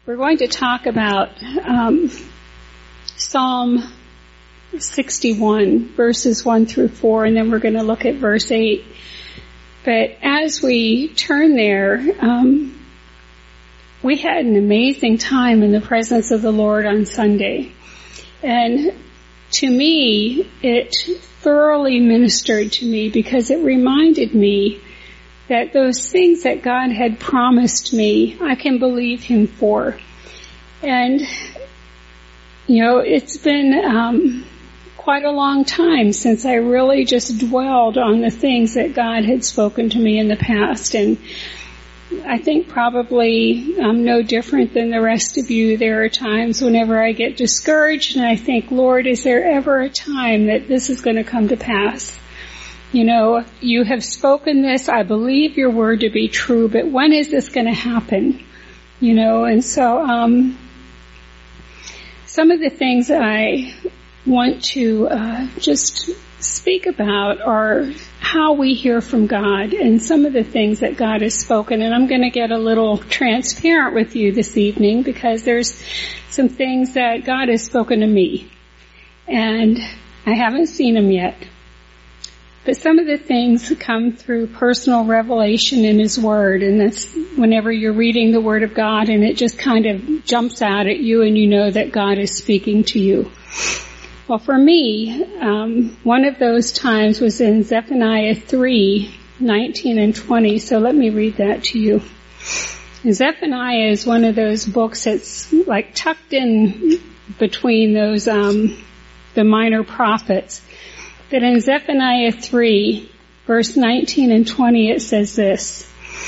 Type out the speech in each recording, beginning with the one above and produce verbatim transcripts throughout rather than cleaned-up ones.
We're going to talk about um, Psalm sixty-one, verses one through four, and then we're going to look at verse eight. But as we turn there, um, we had an amazing time in the presence of the Lord on Sunday. And to me, it thoroughly ministered to me because it reminded me that those things that God had promised me, I can believe Him for. And, you know, it's been um, quite a long time since I really just dwelled on the things that God had spoken to me in the past. And I think probably I'm no different than the rest of you. There are times whenever I get discouraged and I think, Lord, is there ever a time that this is going to come to pass? You know, you have spoken this. I believe your word to be true, but when is this going to happen? You know, and so um, some of the things that I want to uh, just speak about are how we hear from God and some of the things that God has spoken. And I'm going to get a little transparent with you this evening because there's some things that God has spoken to me. And I haven't seen them yet. But some of the things come through personal revelation in His Word. And that's whenever you're reading the Word of God and it just kind of jumps out at you and you know that God is speaking to you. Well, for me, um, one of those times was in Zephaniah three, nineteen and twenty. So let me read that to you. And Zephaniah is one of those books that's like tucked in between those, um, the minor prophets. But in Zephaniah three, verse nineteen and twenty, it says this.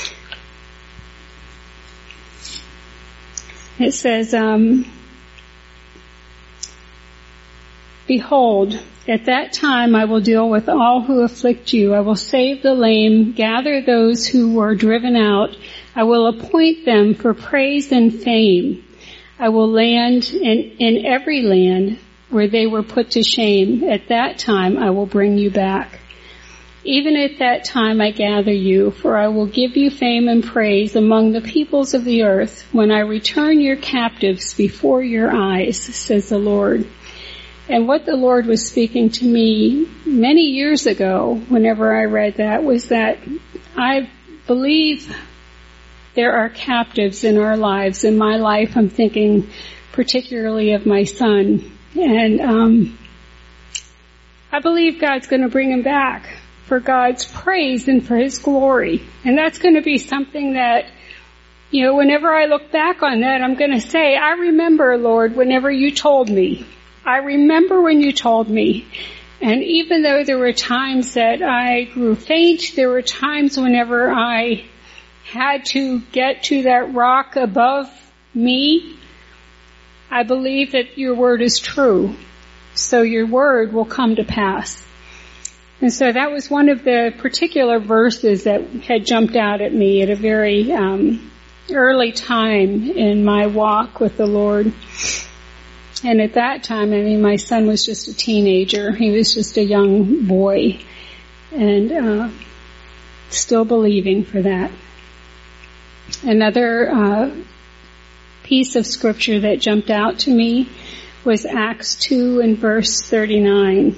It says, um, Behold, at that time I will deal with all who afflict you. I will save the lame, gather those who were driven out. I will appoint them for praise and fame. I will land in, in every land where they were put to shame. At that time I will bring you back. Even at that time I gather you, for I will give you fame and praise among the peoples of the earth when I return your captives before your eyes, says the Lord. And what the Lord was speaking to me many years ago, whenever I read that, was that I believe there are captives in our lives. In my life, I'm thinking particularly of my son. And um I believe God's going to bring him back for God's praise and for His glory. And that's going to be something that, you know, whenever I look back on that, I'm going to say, I remember, Lord, whenever you told me. I remember when you told me. And even though there were times that I grew faint, there were times whenever I had to get to that rock above me, I believe that your word is true. So your word will come to pass. And so that was one of the particular verses that had jumped out at me at a very um, early time in my walk with the Lord. And at that time, I mean, my son was just a teenager. He was just a young boy. And uh still believing for that. Another uh piece of scripture that jumped out to me was Acts two and verse thirty-nine.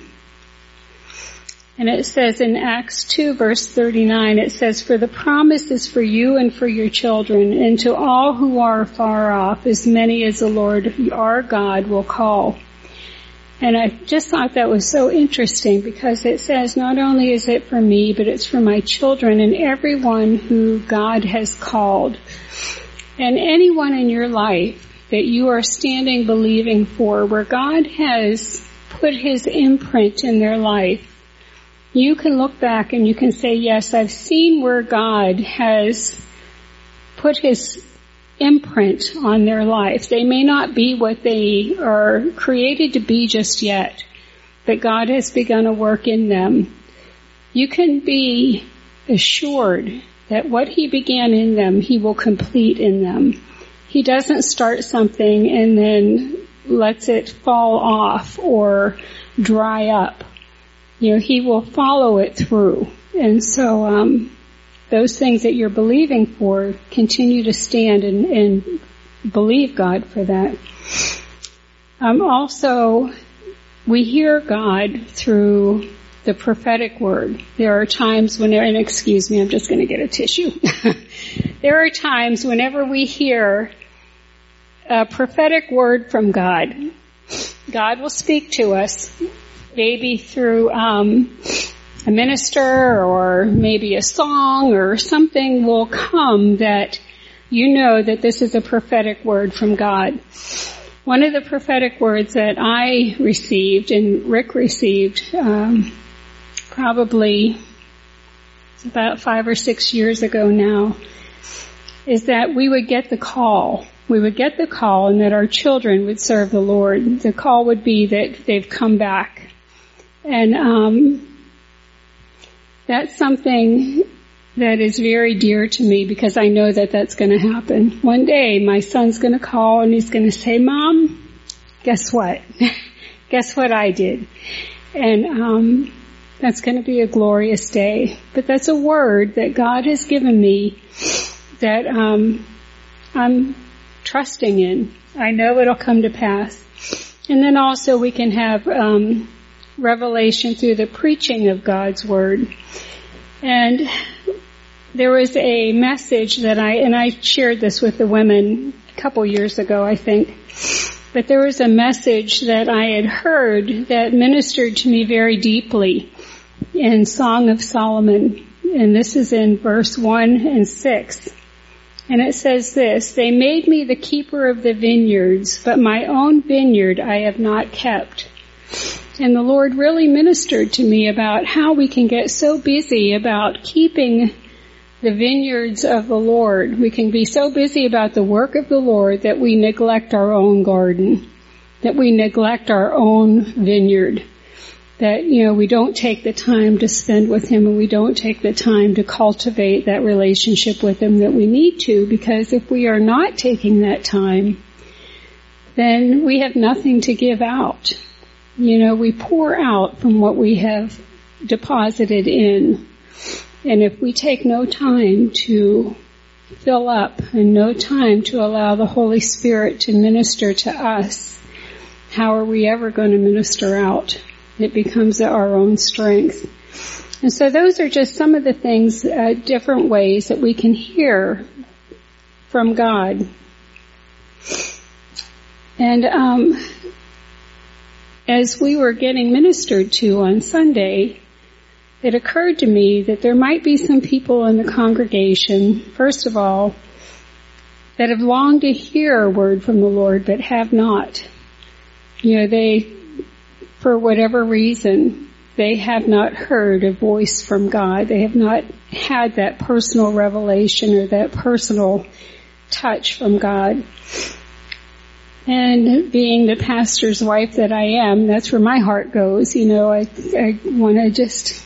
And it says in Acts two verse thirty-nine, it says, For the promise is for you and for your children, and to all who are far off, as many as the Lord our God will call. And I just thought that was so interesting because it says not only is it for me, but it's for my children and everyone who God has called. And anyone in your life that you are standing believing for, where God has put His imprint in their life, you can look back and you can say, yes, I've seen where God has put His imprint on their life. They may not be what they are created to be just yet, but God has begun a work in them. You can be assured that what He began in them, He will complete in them. He doesn't start something and then lets it fall off or dry up. You know, He will follow it through. And so, um, those things that you're believing for continue to stand and, and believe God for that. Um, also, we hear God through the prophetic word. There are times when, and excuse me, I'm just going to get a tissue. There are times whenever we hear a prophetic word from God, God will speak to us, maybe through um, a minister or maybe a song or something will come that you know that this is a prophetic word from God. One of the prophetic words that I received and Rick received um, probably about five or six years ago now is that we would get the call. We would get the call and that our children would serve the Lord. The call would be that they've come back. And um, that's something that is very dear to me because I know that that's going to happen. One day my son's going to call and he's going to say, Mom, guess what? Guess what I did? And um that's going to be a glorious day. But that's a word that God has given me that um I'm trusting in. I know it'll come to pass. And then also we can have um revelation through the preaching of God's word. And there was a message that I, and I shared this with the women a couple years ago, I think, but there was a message that I had heard that ministered to me very deeply in Song of Solomon, and this is in verse one and six. And it says this, they made me the keeper of the vineyards, but my own vineyard I have not kept. And the Lord really ministered to me about how we can get so busy about keeping the vineyards of the Lord. We can be so busy about the work of the Lord that we neglect our own garden, that we neglect our own vineyard, that, you know, we don't take the time to spend with Him and we don't take the time to cultivate that relationship with Him that we need to, because if we are not taking that time, then we have nothing to give out. You know, we pour out from what we have deposited in. And if we take no time to fill up and no time to allow the Holy Spirit to minister to us, how are we ever going to minister out? It becomes our own strength. And so those are just some of the things, uh, different ways that we can hear from God. And um, as we were getting ministered to on Sunday, it occurred to me that there might be some people in the congregation, first of all, that have longed to hear a word from the Lord but have not. You know, they, for whatever reason, they have not heard a voice from God. They have not had that personal revelation or that personal touch from God. And being the pastor's wife that I am, that's where my heart goes. You know, I, I want to just...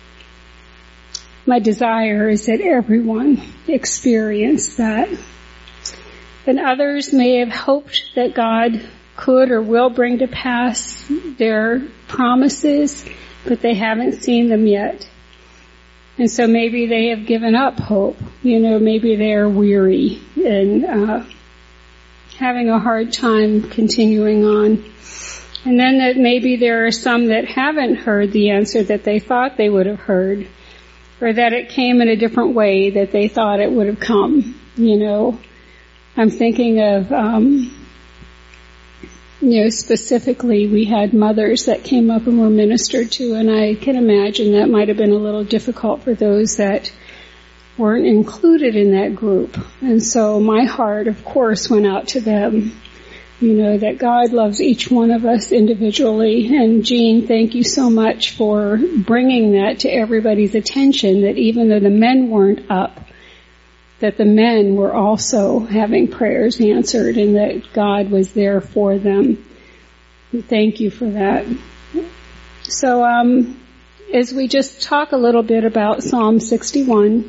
My desire is that everyone experience that. And others may have hoped that God could or will bring to pass their promises, but they haven't seen them yet. And so maybe they have given up hope. You know, maybe they are weary and uh, having a hard time continuing on. And then that maybe there are some that haven't heard the answer that they thought they would have heard, or that it came in a different way that they thought it would have come. You know, I'm thinking of, um, you know, specifically we had mothers that came up and were ministered to, and I can imagine that might have been a little difficult for those that weren't included in that group. And so my heart, of course, went out to them. You know, that God loves each one of us individually. And Jean, thank you so much for bringing that to everybody's attention, that even though the men weren't up, that the men were also having prayers answered and that God was there for them. Thank you for that. So, um, as we just talk a little bit about Psalm sixty-one,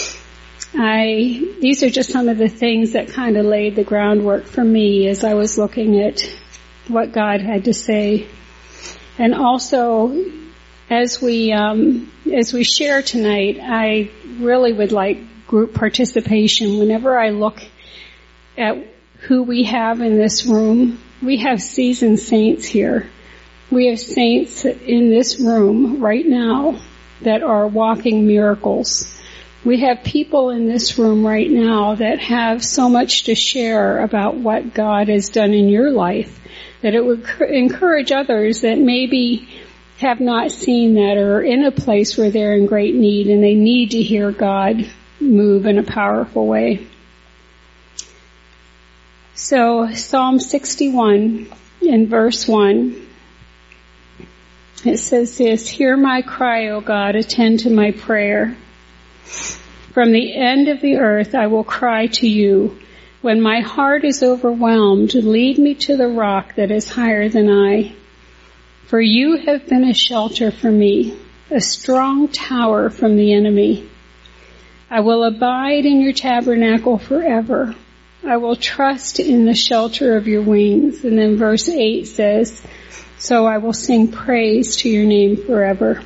I, these are just some of the things that kind of laid the groundwork for me as I was looking at what God had to say. And also, as we, um, as we share tonight, I really would like group participation. Whenever I look at who we have in this room. We have seasoned saints here. We have saints in this room right now that are walking miracles. We have people in this room right now that have so much to share about what God has done in your life, that it would encourage others that maybe have not seen that or are in a place where they're in great need and they need to hear God move in a powerful way. So Psalm sixty-one in verse one, it says this, "Hear my cry, O God, attend to my prayer. From the end of the earth I will cry to you. When my heart is overwhelmed, lead me to the rock that is higher than I. For you have been a shelter for me, a strong tower from the enemy. I will abide in your tabernacle forever. I will trust in the shelter of your wings." And then verse eight says, "So I will sing praise to your name forever."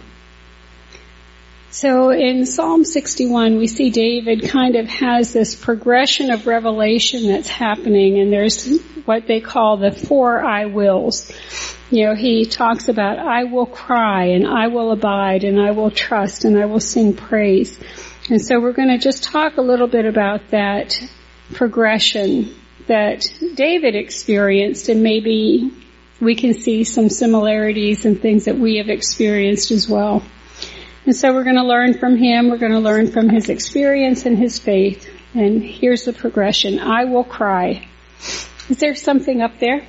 So in Psalm sixty-one, we see David kind of has this progression of revelation that's happening, and there's what they call the four I wills. You know, he talks about, I will cry, and I will abide, and I will trust, and I will sing praise. And so we're going to just talk a little bit about that progression that David experienced, and maybe we can see some similarities and things that we have experienced as well. And so we're going to learn from him. We're going to learn from his experience and his faith. And here's the progression. I will cry. Is there something up there?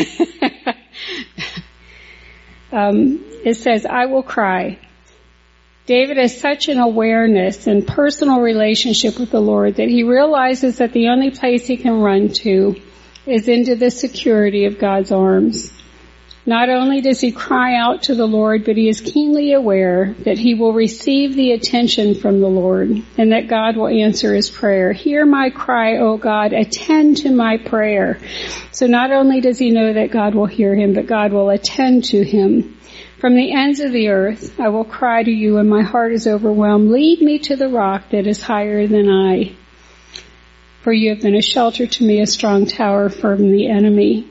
um, it says, I will cry. David has such an awareness and personal relationship with the Lord that he realizes that the only place he can run to is into the security of God's arms. Not only does he cry out to the Lord, but he is keenly aware that he will receive the attention from the Lord and that God will answer his prayer. Hear my cry, O God, attend to my prayer. So not only does he know that God will hear him, but God will attend to him. From the ends of the earth, I will cry to you when my heart is overwhelmed. Lead me to the rock that is higher than I. For you have been a shelter to me, a strong tower from the enemy.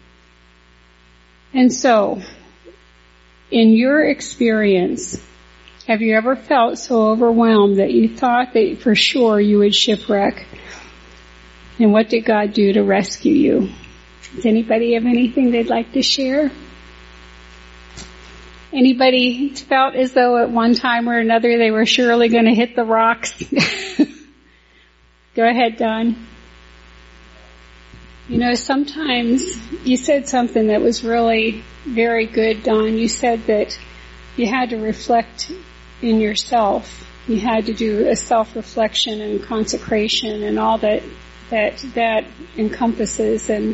And so, in your experience, have you ever felt so overwhelmed that you thought that for sure you would shipwreck? And what did God do to rescue you? Does anybody have anything they'd like to share? Anybody felt as though at one time or another they were surely going to hit the rocks? Go ahead, Don. You know, sometimes you said something that was really very good, Don. You said that you had to reflect in yourself. You had to do a self-reflection and consecration and all that that that encompasses. And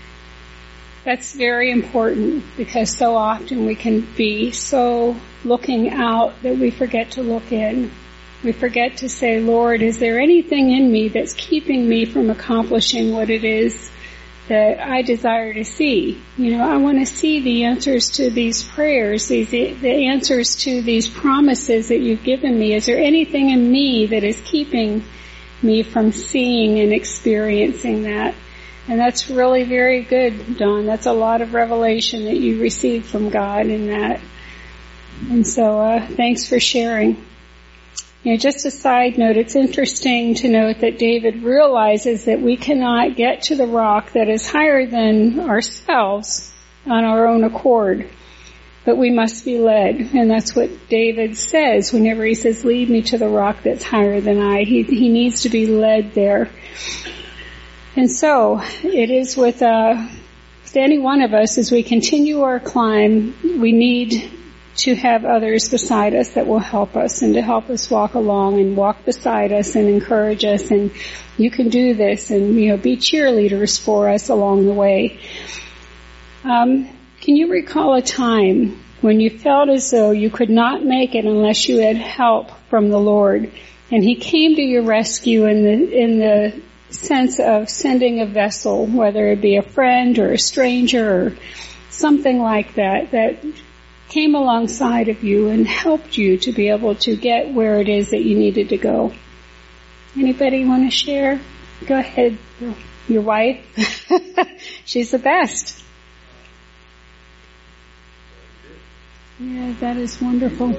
that's very important because so often we can be so looking out that we forget to look in. We forget to say, Lord, is there anything in me that's keeping me from accomplishing what it is that I desire to see? You know, I want to see the answers to these prayers, these the answers to these promises that you've given me. Is there anything in me that is keeping me from seeing and experiencing that? And that's really very good, Dawn. That's a lot of revelation that you received from God in that. And so, uh, thanks for sharing. You know, just a side note, it's interesting to note that David realizes that we cannot get to the rock that is higher than ourselves on our own accord, but we must be led. And that's what David says whenever he says, lead me to the rock that's higher than I. He, he needs to be led there. And so, it is with, uh, with any one of us as we continue our climb, we need to have others beside us that will help us and to help us walk along and walk beside us and encourage us, and you can do this, and, you know, be cheerleaders for us along the way. Um, can you recall a time when you felt as though you could not make it unless you had help from the Lord, and He came to your rescue in the in the sense of sending a vessel, whether it be a friend or a stranger or something like that, that came alongside of you and helped you to be able to get where it is that you needed to go? Anybody want to share? Go ahead, your wife. She's the best. Yeah, that is wonderful.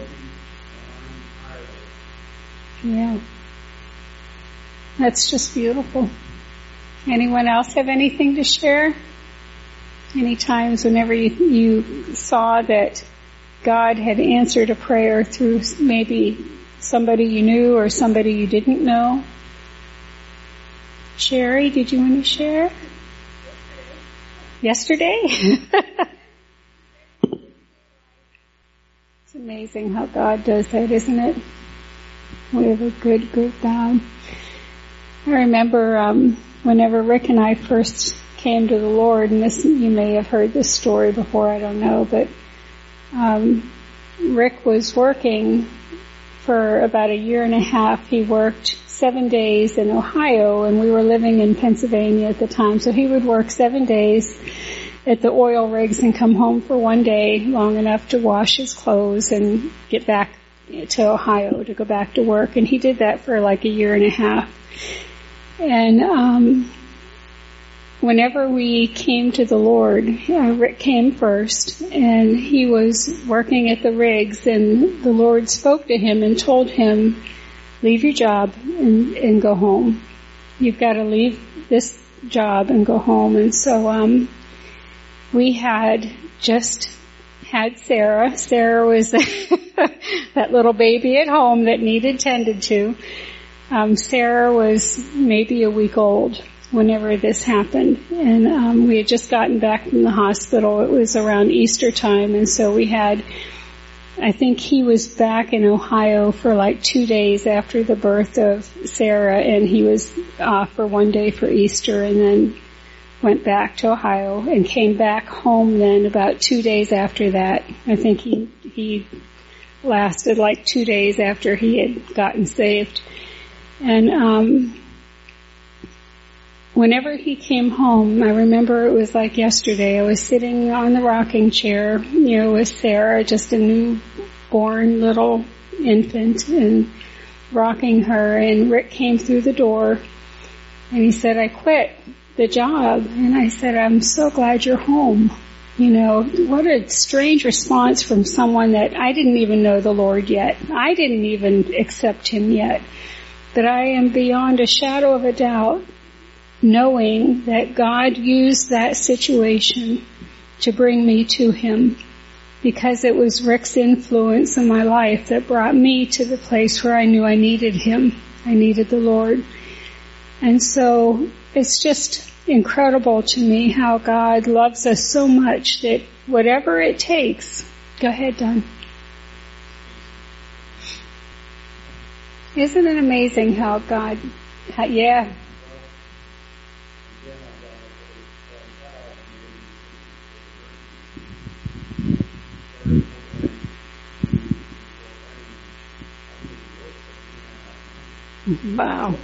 Yeah. That's just beautiful. Anyone else have anything to share? Any times whenever you, you saw that God had answered a prayer through maybe somebody you knew or somebody you didn't know? Sherry, did you want to share? Yesterday? It's amazing how God does that, isn't it? We have a good, good God. I remember um, whenever Rick and I first came to the Lord, and this, you may have heard this story before, I don't know, but um, Rick was working for about a year and a half. He worked seven days in Ohio, and we were living in Pennsylvania at the time, so he would work seven days at the oil rigs and come home for one day, long enough to wash his clothes and get back to Ohio to go back to work, and he did that for like a year and a half. And um whenever we came to the Lord, uh, Rick came first, and he was working at the rigs, and the Lord spoke to him and told him, leave your job and, and go home. You've got to leave this job and go home. And so um we had just had Sarah. Sarah was that little baby at home that needed tended to. Um, Sarah was maybe a week old whenever this happened, and um, we had just gotten back from the hospital. It was around Easter time, and so we had, I think he was back in Ohio for like two days after the birth of Sarah, and he was off for one day for Easter, and then went back to Ohio and came back home then about two days after that. I think he he lasted like two days after he had gotten saved. And um whenever he came home, I remember it was like yesterday, I was sitting on the rocking chair, you know, with Sarah, just a newborn little infant, and rocking her, and Rick came through the door, and he said, I quit the job. And I said, I'm so glad you're home. You know, what a strange response from someone that I didn't even know the Lord yet. I didn't even accept Him yet. But I am beyond a shadow of a doubt knowing that God used that situation to bring me to Him, because it was Rick's influence in my life that brought me to the place where I knew I needed Him. I needed the Lord. And so it's just incredible to me how God loves us so much that whatever it takes. Go ahead, Don. Isn't it amazing how God, how, yeah. Wow.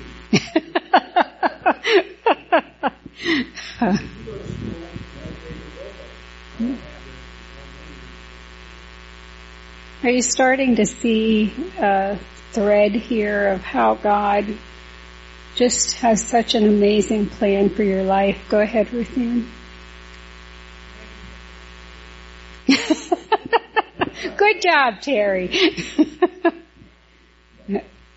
Are you starting to see a thread here of how God just has such an amazing plan for your life? Go ahead, Ruth Ann. Good job, Terry. Yeah.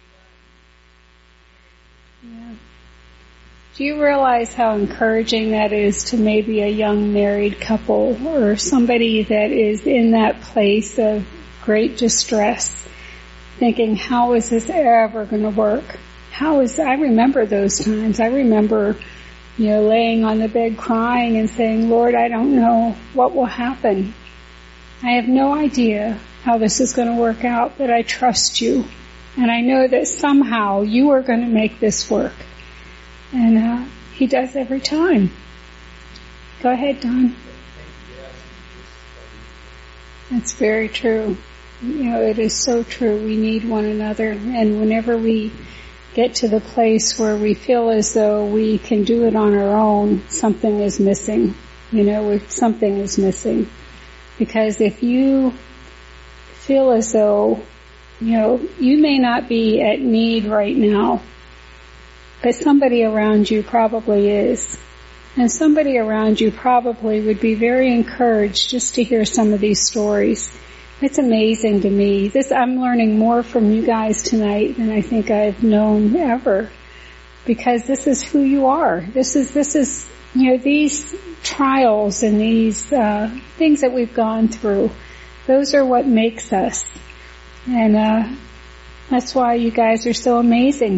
Do you realize how encouraging that is to maybe a young married couple or somebody that is in that place of great distress, thinking, how is this ever going to work? How is, I remember those times. I remember, you know, laying on the bed crying and saying, Lord, I don't know what will happen. I have no idea how this is going to work out, but I trust you. And I know that somehow you are going to make this work. And uh, He does every time. Go ahead, Don. That's very true. You know, it is so true. We need one another. And whenever we get to the place where we feel as though we can do it on our own, something is missing. You know, something is missing. Because if you feel as though, you know, you may not be at need right now, but somebody around you probably is. And somebody around you probably would be very encouraged just to hear some of these stories. It's amazing to me. This, I'm learning more from you guys tonight than I think I've known ever. Because this is who you are. This is, this is, you know, these trials and these, uh, things that we've gone through, those are what makes us. And, uh, that's why you guys are so amazing.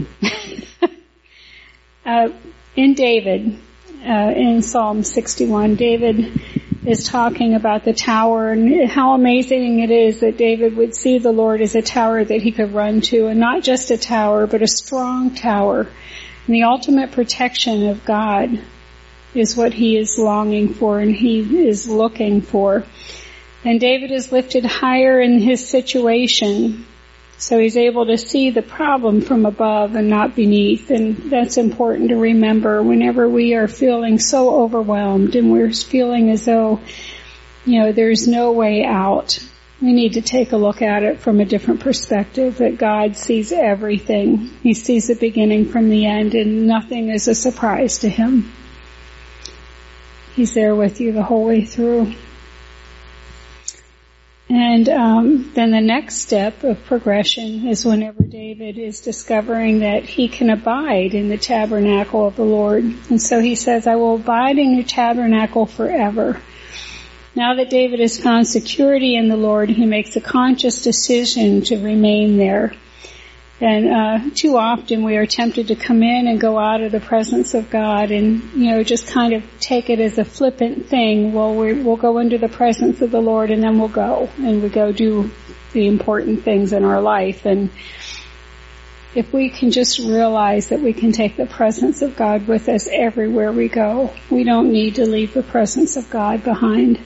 uh, in David, uh, in Psalm sixty-one, David is talking about the tower and how amazing it is that David would see the Lord as a tower that he could run to, and not just a tower, but a strong tower. And the ultimate protection of God is what he is longing for and he is looking for. And David is lifted higher in his situation, so he's able to see the problem from above and not beneath. And that's important to remember whenever we are feeling so overwhelmed and we're feeling as though, you know, there's no way out. We need to take a look at it from a different perspective, that God sees everything. He sees the beginning from the end, and nothing is a surprise to him. He's there with you the whole way through. And um, then the next step of progression is whenever David is discovering that he can abide in the tabernacle of the Lord. And so he says, I will abide in your tabernacle forever. Now that David has found security in the Lord, he makes a conscious decision to remain there. And uh too often we are tempted to come in and go out of the presence of God and, you know, just kind of take it as a flippant thing. Well, we're, we'll go into the presence of the Lord and then we'll go. And we go do the important things in our life. And if we can just realize that we can take the presence of God with us everywhere we go, we don't need to leave the presence of God behind.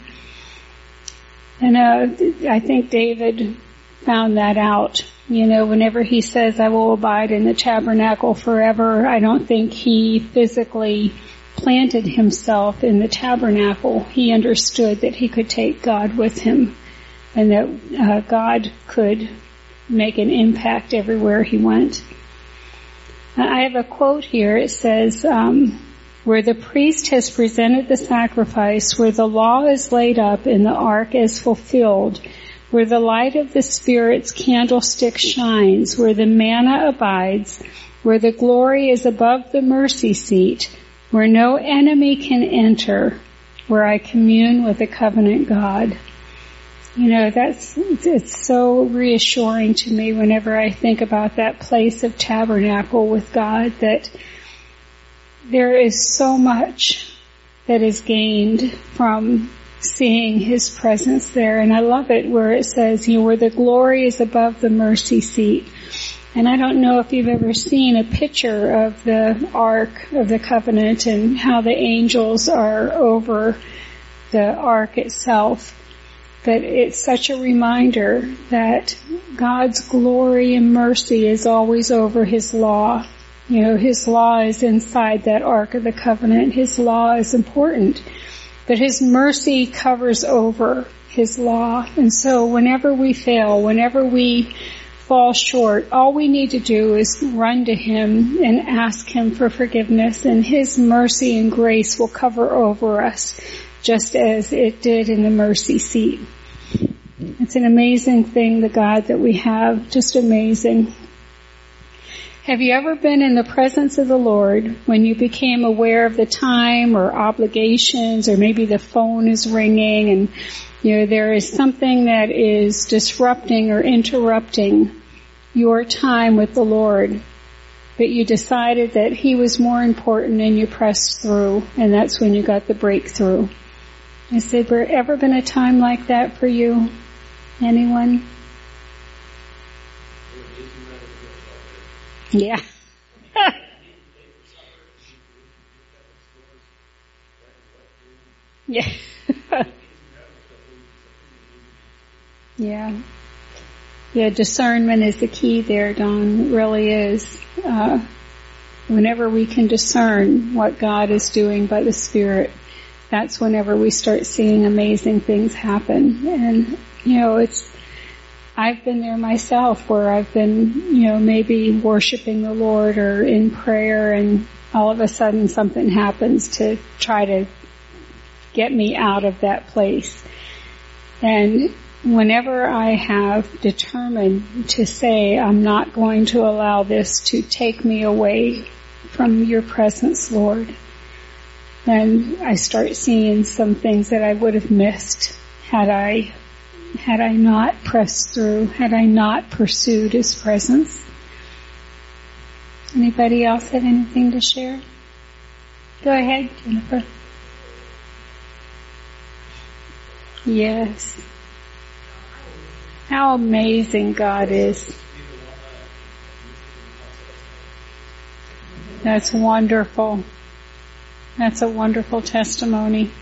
And uh, I think David found that out. You know, whenever he says, I will abide in the tabernacle forever, I don't think he physically planted himself in the tabernacle. He understood that he could take God with him and that uh, God could make an impact everywhere he went. I have a quote here. It says, um, where the priest has presented the sacrifice, where the law is laid up and the ark is fulfilled, where the light of the Spirit's candlestick shines, where the manna abides, where the glory is above the mercy seat, where no enemy can enter, where I commune with the covenant God. You know, that's, it's so reassuring to me whenever I think about that place of tabernacle with God, that there is so much that is gained from seeing his presence there. And I love it where it says, you know, where the glory is above the mercy seat. And I don't know if you've ever seen a picture of the Ark of the Covenant and how the angels are over the Ark itself. But it's such a reminder that God's glory and mercy is always over his law. You know, his law is inside that Ark of the Covenant. His law is important. But his mercy covers over his law. And so whenever we fail, whenever we fall short, all we need to do is run to him and ask him for forgiveness, and his mercy and grace will cover over us, just as it did in the mercy seat. It's an amazing thing, the God that we have, just amazing. Have you ever been in the presence of the Lord when you became aware of the time or obligations, or maybe the phone is ringing and, you know, there is something that is disrupting or interrupting your time with the Lord, but you decided that he was more important and you pressed through, and that's when you got the breakthrough? Has there ever been a time like that for you? Anyone? Yeah. Yeah. Yeah. Yeah, discernment is the key there, Dawn. It really is. Uh, whenever we can discern what God is doing by the Spirit, that's whenever we start seeing amazing things happen. And, you know, it's, I've been there myself where I've been, you know, maybe worshiping the Lord or in prayer, and all of a sudden something happens to try to get me out of that place. And whenever I have determined to say, I'm not going to allow this to take me away from your presence, Lord, then I start seeing some things that I would have missed had I had I not pressed through, had I not pursued His presence. Anybody else have anything to share? Go ahead, Jennifer. Yes. How amazing God is. That's wonderful. That's a wonderful testimony.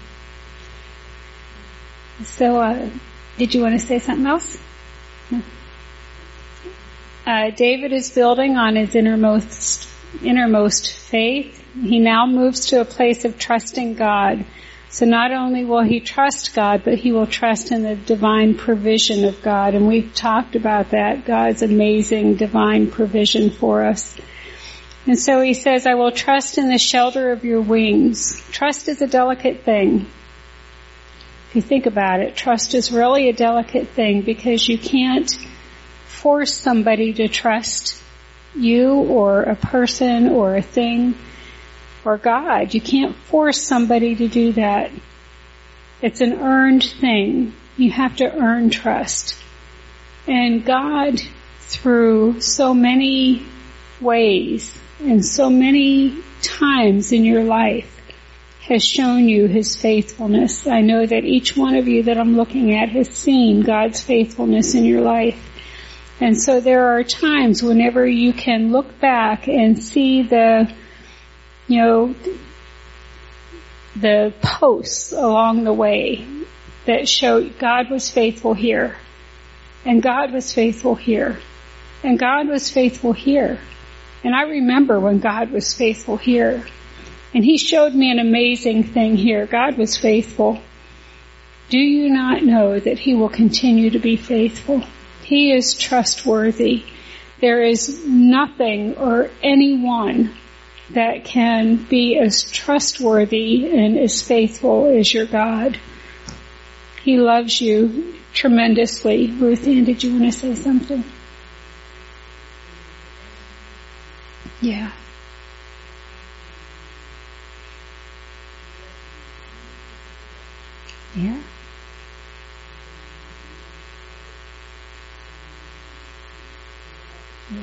So, uh, did you want to say something else? No. Uh, David is building on his innermost, innermost faith. He now moves to a place of trusting God. So not only will he trust God, but he will trust in the divine provision of God. And we've talked about that, God's amazing divine provision for us. And so he says, I will trust in the shelter of your wings. Trust is a delicate thing. If you think about it, trust is really a delicate thing because you can't force somebody to trust you or a person or a thing or God. You can't force somebody to do that. It's an earned thing. You have to earn trust. And God, through so many ways and so many times in your life, has shown you His faithfulness. I know that each one of you that I'm looking at has seen God's faithfulness in your life. And so there are times whenever you can look back and see the, you know, the posts along the way that show God was faithful here, and God was faithful here, and God was faithful here. And I remember when God was faithful here. And He showed me an amazing thing here. God was faithful. Do you not know that He will continue to be faithful? He is trustworthy. There is nothing or anyone that can be as trustworthy and as faithful as your God. He loves you tremendously. Ruth Ann, did you want to say something? Yeah. Yeah. Yeah.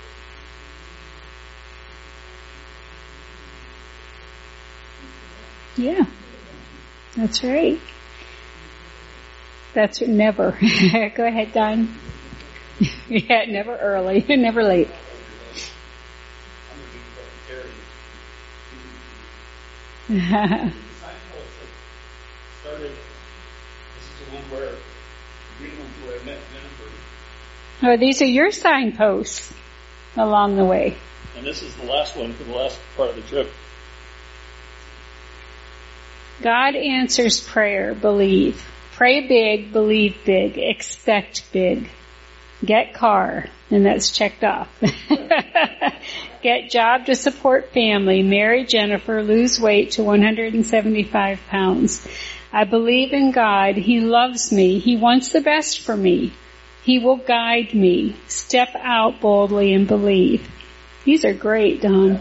Yeah. That's right. That's never. Go ahead, Don. Yeah, never early, never late. Oh, these are your signposts along the way. And this is the last one for the last part of the trip. God answers prayer, believe. Pray big, believe big, expect big. Get car, and that's checked off. Get job to support family, marry Jennifer, lose weight to one hundred seventy-five pounds. I believe in God. He loves me. He wants the best for me. He will guide me. Step out boldly and believe. These are great, Don.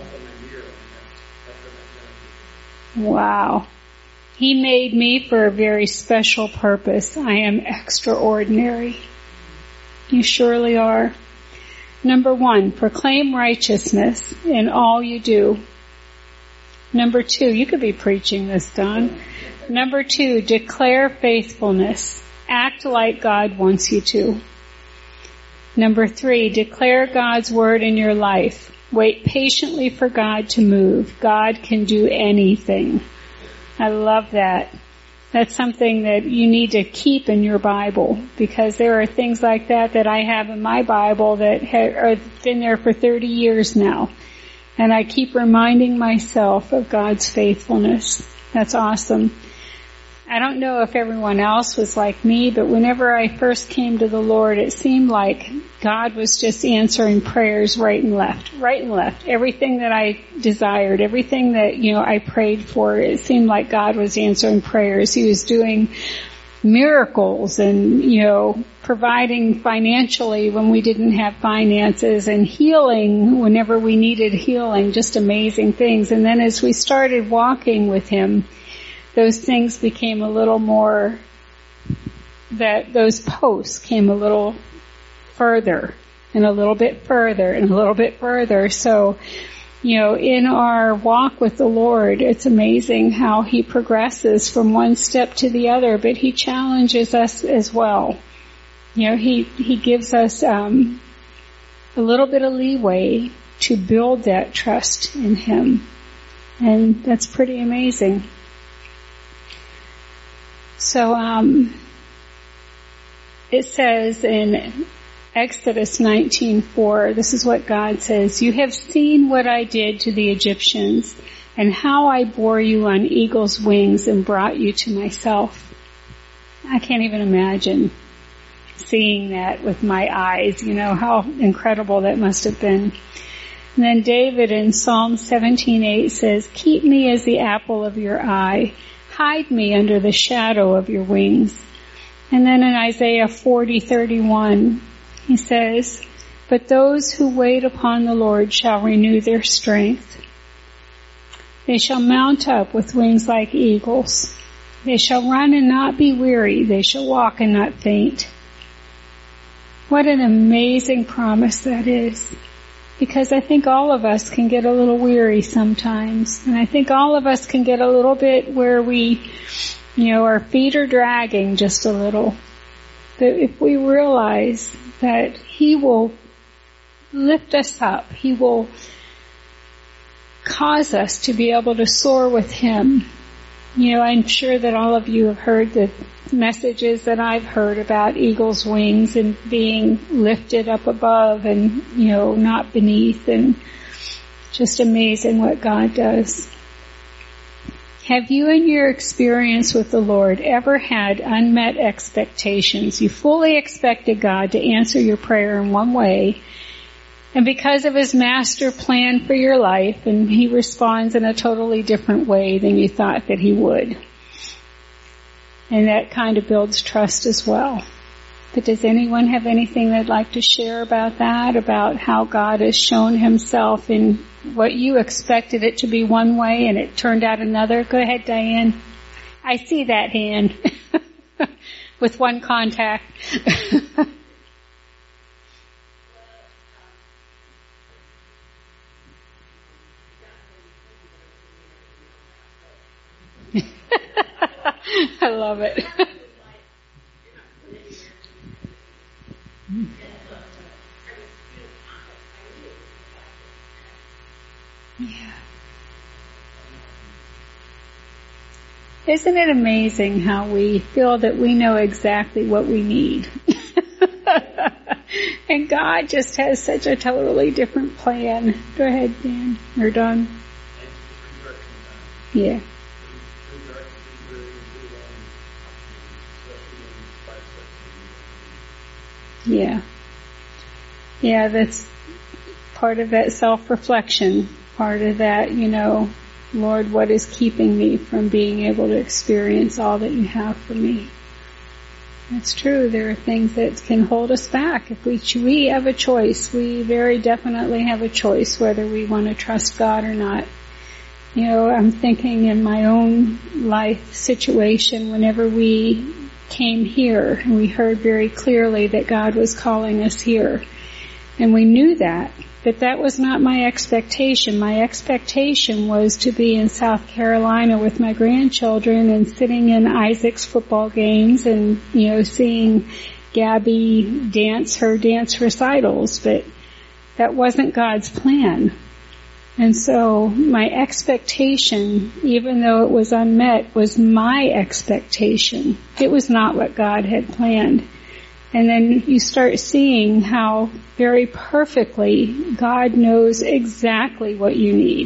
Wow. He made me for a very special purpose. I am extraordinary. You surely are. Number one, proclaim righteousness in all you do. Number two, you could be preaching this, Don. Number two, declare faithfulness. Act like God wants you to. Number three, declare God's word in your life. Wait patiently for God to move. God can do anything. I love that. That's something that you need to keep in your Bible, because there are things like that that I have in my Bible that have been there for thirty years now. And I keep reminding myself of God's faithfulness. That's awesome. I don't know if everyone else was like me, but whenever I first came to the Lord, it seemed like God was just answering prayers right and left, right and left. Everything that I desired, everything that, you know, I prayed for, it seemed like God was answering prayers. He was doing miracles and, you know, providing financially when we didn't have finances, and healing whenever we needed healing, just amazing things. And then as we started walking with Him, those things became a little more, that those posts came a little further and a little bit further and a little bit further. So, you know, in our walk with the Lord, it's amazing how He progresses from one step to the other, but He challenges us as well. You know, He, He gives us, um, a little bit of leeway to build that trust in Him. And that's pretty amazing. So, um, it says in Exodus nineteen four, this is what God says, "You have seen what I did to the Egyptians, and how I bore you on eagle's wings and brought you to myself." I can't even imagine seeing that with my eyes, you know, how incredible that must have been. And then David in Psalm seventeen eight says, "Keep me as the apple of your eye. Hide me under the shadow of your wings." And then in Isaiah forty thirty-one, he says, "But those who wait upon the Lord shall renew their strength. They shall mount up with wings like eagles. They shall run and not be weary. They shall walk and not faint." What an amazing promise that is. Because I think all of us can get a little weary sometimes. And I think all of us can get a little bit where we, you know, our feet are dragging just a little. But if we realize that He will lift us up, He will cause us to be able to soar with Him. You know, I'm sure that all of you have heard the messages that I've heard about eagle's wings and being lifted up above and, you know, not beneath, and just amazing what God does. Have you in your experience with the Lord ever had unmet expectations? You fully expected God to answer your prayer in one way, and because of His master plan for your life, and He responds in a totally different way than you thought that He would. And that kind of builds trust as well. But does anyone have anything they'd like to share about that, about how God has shown Himself in what you expected it to be one way and it turned out another? Go ahead, Diane. I see that hand with one contact. I love it. Yeah. Isn't it amazing how we feel that we know exactly what we need? And God just has such a totally different plan. Go ahead, Dan. You're done. Yeah. Yeah. Yeah, that's part of that self-reflection, part of that, you know, Lord, what is keeping me from being able to experience all that you have for me? It's true, there are things that can hold us back. If we, we have a choice, we very definitely have a choice whether we want to trust God or not. You know, I'm thinking in my own life situation, whenever we came here and we heard very clearly that God was calling us here. And we knew that, but that was not my expectation. My expectation was to be in South Carolina with my grandchildren and sitting in Isaac's football games and, you know, seeing Gabby dance her dance recitals, but that wasn't God's plan. And so my expectation, even though it was unmet, was my expectation. It was not what God had planned. And then you start seeing how very perfectly God knows exactly what you need.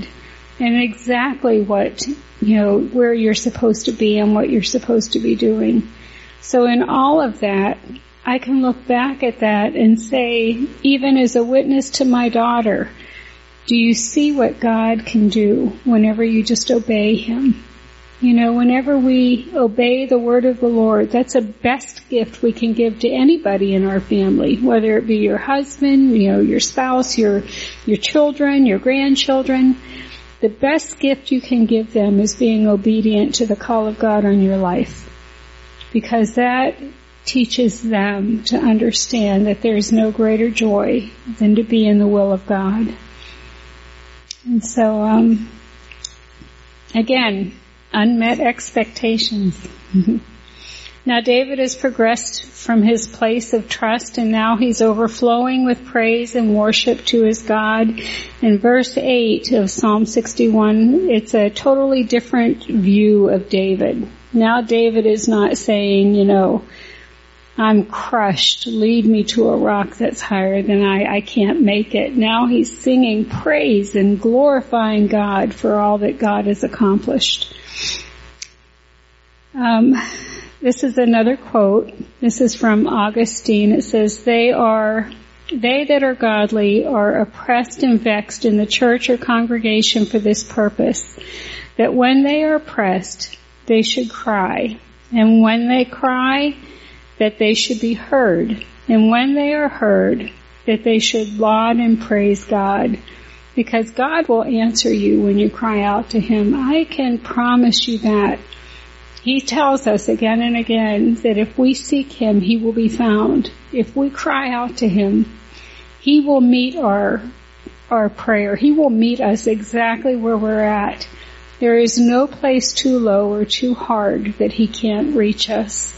and exactly what, you know, where you're supposed to be and what you're supposed to be doing. So in all of that, I can look back at that and say, even as a witness to my daughter, do you see what God can do whenever you just obey Him? You know, whenever we obey the word of the Lord, that's the best gift we can give to anybody in our family, whether it be your husband, you know, your spouse, your, your children, your grandchildren. The best gift you can give them is being obedient to the call of God on your life, because that teaches them to understand that there is no greater joy than to be in the will of God. And so, um, again, unmet expectations. Now David has progressed from his place of trust, and now he's overflowing with praise and worship to his God. In verse eight of Psalm sixty-one, it's a totally different view of David. Now David is not saying, you know, I'm crushed, lead me to a rock that's higher than I, I can't make it. Now he's singing praise and glorifying God for all that God has accomplished. Um, this is another quote. This is from Augustine. It says, they are, they that are godly are oppressed and vexed in the church or congregation for this purpose, that when they are oppressed, they should cry. And when they cry, that they should be heard. And when they are heard, that they should laud and praise God. Because God will answer you when you cry out to Him. I can promise you that. He tells us again and again that if we seek Him, He will be found. If we cry out to Him, He will meet our, our prayer. He will meet us exactly where we're at. There is no place too low or too hard that He can't reach us.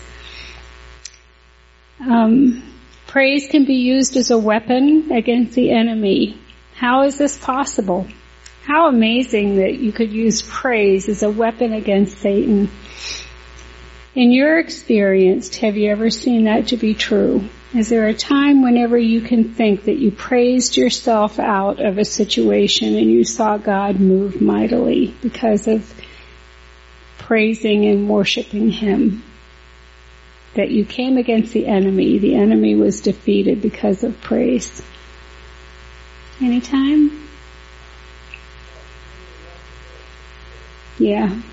Um, praise can be used as a weapon against the enemy. How is this possible? How amazing that you could use praise as a weapon against Satan. In your experience, have you ever seen that to be true? Is there a time whenever you can think that you praised yourself out of a situation and you saw God move mightily because of praising and worshiping Him? That you came against the enemy. The enemy was defeated because of praise. Anytime? Yeah.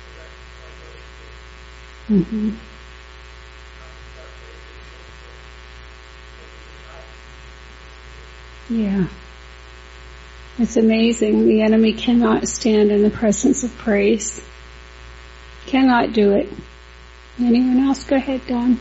Mm-hmm. Yeah. It's amazing. The enemy cannot stand in the presence of praise. Cannot do it. Anyone else? Go ahead, Don.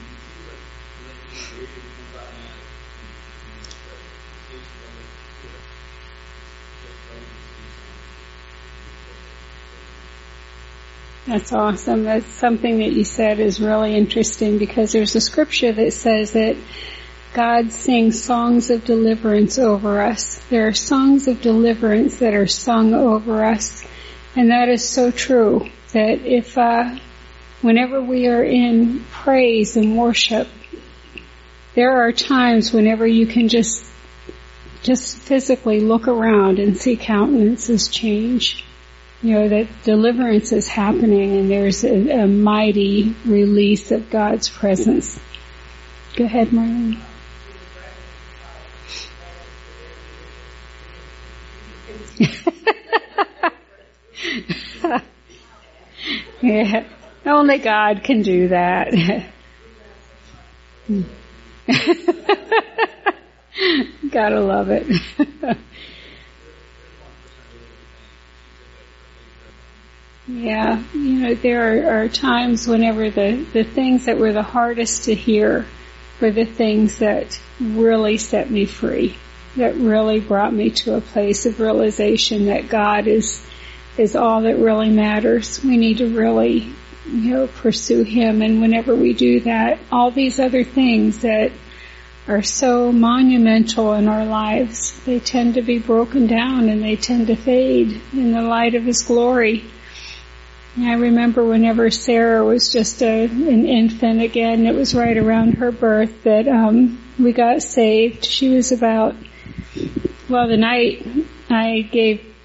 That's awesome. That's something that you said is really interesting, because there's a scripture that says that God sings songs of deliverance over us. There are songs of deliverance that are sung over us. And that is so true, that if, uh, whenever we are in praise and worship, there are times whenever you can just, just physically look around and see countenances change. You know, that deliverance is happening and there's a, a mighty release of God's presence. Go ahead, Marlene. Yeah, only God can do that. Gotta love it. Yeah, you know, there are, are times whenever the, the things that were the hardest to hear were the things that really set me free, that really brought me to a place of realization that God is is all that really matters. We need to really, you know, pursue Him, and whenever we do that, all these other things that are so monumental in our lives, they tend to be broken down and they tend to fade in the light of His glory. And I remember whenever Sarah was just a, an infant again, it was right around her birth that um we got saved. She was about, well, the night I gave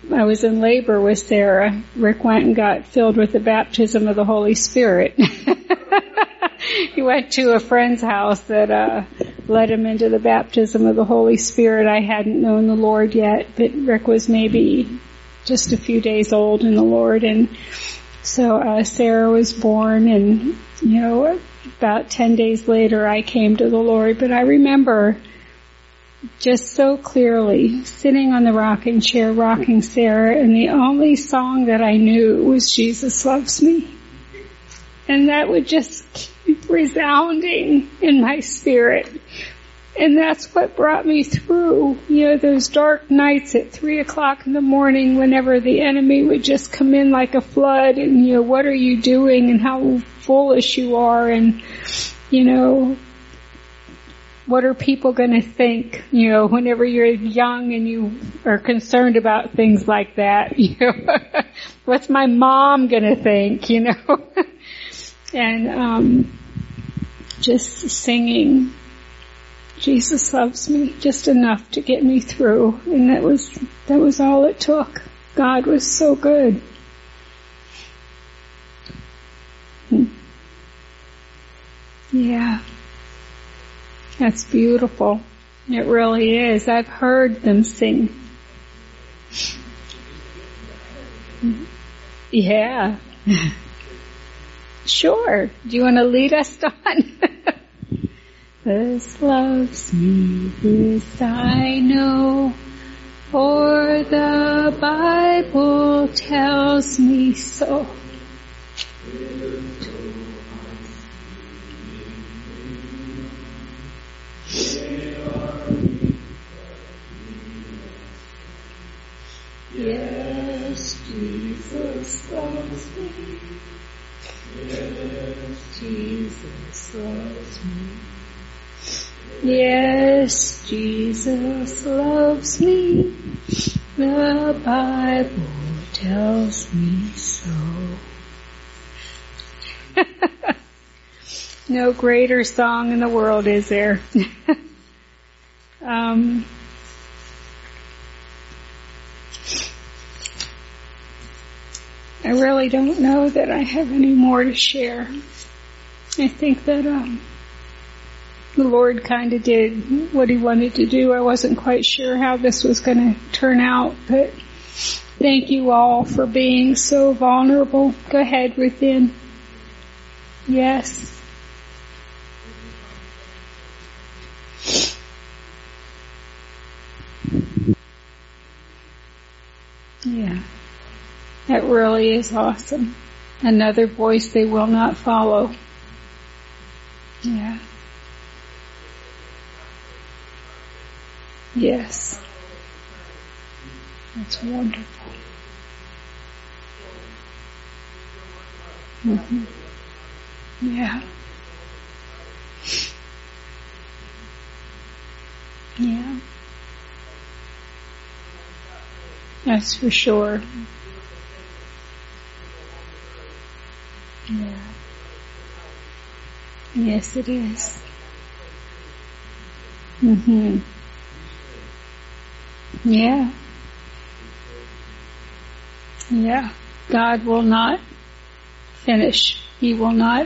I was in labor with Sarah, Rick went and got filled with the baptism of the Holy Spirit. He went to a friend's house that uh led him into the baptism of the Holy Spirit. I hadn't known the Lord yet, but Rick was maybe just a few days old in the Lord, and so uh Sarah was born, and you know, about ten days later I came to the Lord. But I remember just so clearly sitting on the rocking chair rocking Sarah, and the only song that I knew was Jesus Loves Me. And that would just keep resounding in my spirit. And that's what brought me through, you know, those dark nights at three o'clock in the morning whenever the enemy would just come in like a flood and, you know, what are you doing and how foolish you are, and, you know, what are people going to think, you know, whenever you're young and you are concerned about things like that, you know, what's my mom going to think, you know? And um just singing Jesus Loves Me just enough to get me through, and that was that was all it took. God was so good. Yeah, that's beautiful. It really is. I've heard them sing. Yeah. Sure. Do you want to lead us, Dawn? This loves me, this I know, for the Bible tells me so. Yes, Jesus loves me. Yes, Jesus loves me. Yes, Jesus loves me. The Bible tells me so. No greater song in the world, is there? um, I really don't know that I have any more to share. I think that um, the Lord kind of did what He wanted to do. I wasn't quite sure how this was going to turn out, but thank you all for being so vulnerable. Go ahead, Ruthin. Yes. Yeah. That really is awesome. Another voice they will not follow. Yeah. Yes. That's wonderful. Mm-hmm. Yeah. Yeah. That's for sure. Yeah. Yes, it is. Mhm. Yeah. Yeah. God will not finish. He will not,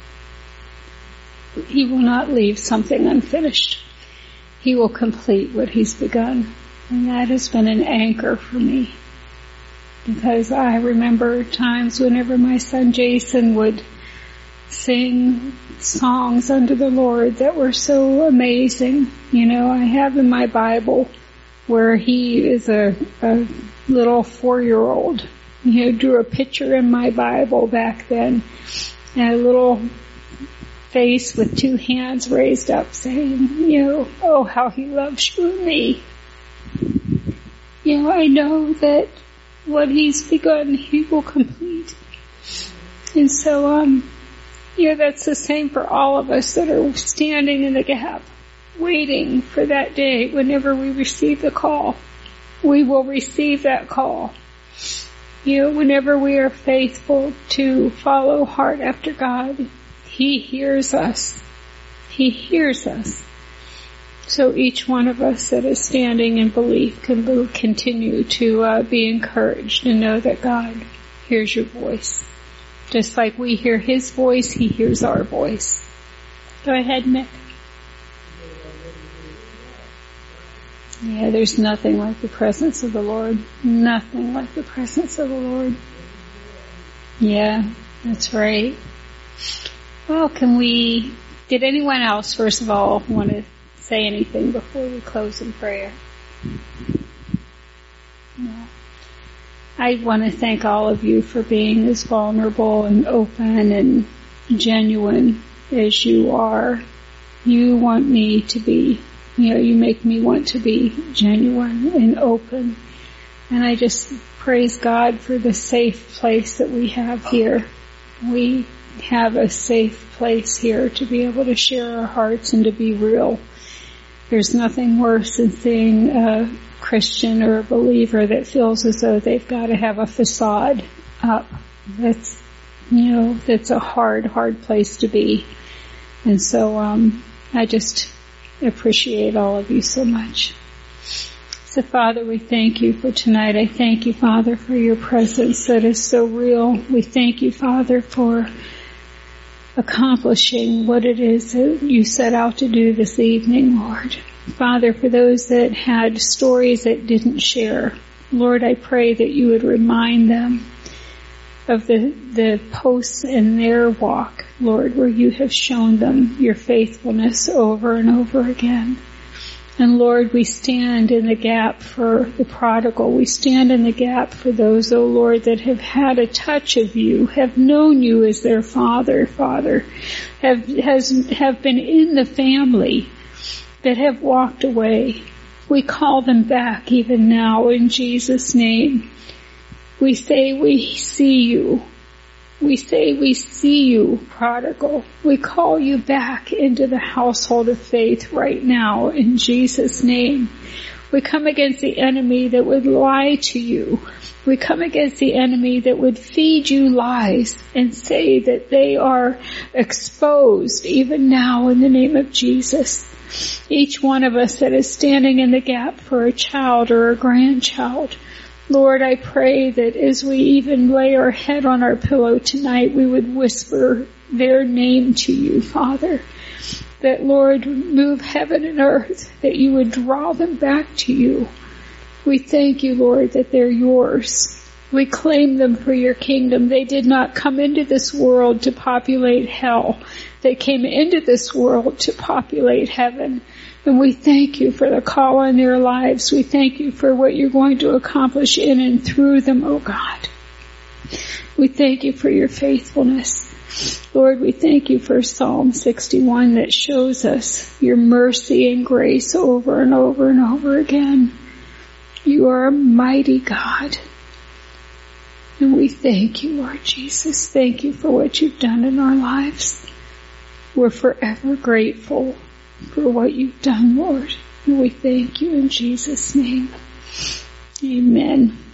He will not leave something unfinished. He will complete what He's begun. And that has been an anchor for me. Because I remember times whenever my son Jason would sing songs unto the Lord that were so amazing. You know, I have in my Bible where he is a, a little four-year-old. You know, drew a picture in my Bible back then, and a little face with two hands raised up saying, you know, oh, how He loves you and me. You know, I know that what He's begun, He will complete. And so, um, you know, that's the same for all of us that are standing in the gap, waiting for that day whenever we receive the call. We will receive that call. You know, whenever we are faithful to follow hard after God, He hears us. He hears us. So each one of us that is standing in belief can be, continue to uh, be encouraged and know that God hears your voice. Just like we hear His voice, He hears our voice. Go ahead, Nick. Yeah, there's nothing like the presence of the Lord. Nothing like the presence of the Lord. Yeah, that's right. Well, can we, did anyone else, first of all, want to say anything before we close in prayer? No. I want to thank all of you for being as vulnerable and open and genuine as you are. You want me to be, you know, you make me want to be genuine and open. And I just praise God for the safe place that we have here. We have a safe place here to be able to share our hearts and to be real. There's nothing worse than seeing a Christian or a believer that feels as though they've got to have a facade up. That's, you know, that's a hard, hard place to be. And so, um, I just appreciate all of you so much. So Father, we thank you for tonight. I thank you, Father, for your presence that is so real. We thank you, Father, for accomplishing what it is that you set out to do this evening, Lord. Father, for those that had stories that didn't share, Lord, I pray that you would remind them of the, the posts in their walk, Lord, where you have shown them your faithfulness over and over again. And Lord, we stand in the gap for the prodigal. We stand in the gap for those, oh Lord, that have had a touch of you, have known you as their Father, Father, have, has, have been in the family, that have walked away. We call them back even now in Jesus' name. We say we see you. We say we see you, prodigal. We call you back into the household of faith right now in Jesus' name. We come against the enemy that would lie to you. We come against the enemy that would feed you lies and say that they are exposed even now in the name of Jesus. Each one of us that is standing in the gap for a child or a grandchild, Lord, I pray that as we even lay our head on our pillow tonight, we would whisper their name to you, Father. That, Lord, move heaven and earth, that you would draw them back to you. We thank you, Lord, that they're yours. We claim them for your kingdom. They did not come into this world to populate hell. They came into this world to populate heaven. And we thank you for the call on their lives. We thank you for what you're going to accomplish in and through them, oh God. We thank you for your faithfulness. Lord, we thank you for Psalm sixty-one that shows us your mercy and grace over and over and over again. You are a mighty God. And we thank you, Lord Jesus. Thank you for what you've done in our lives. We're forever grateful for what you've done, Lord. And we thank you in Jesus' name. Amen.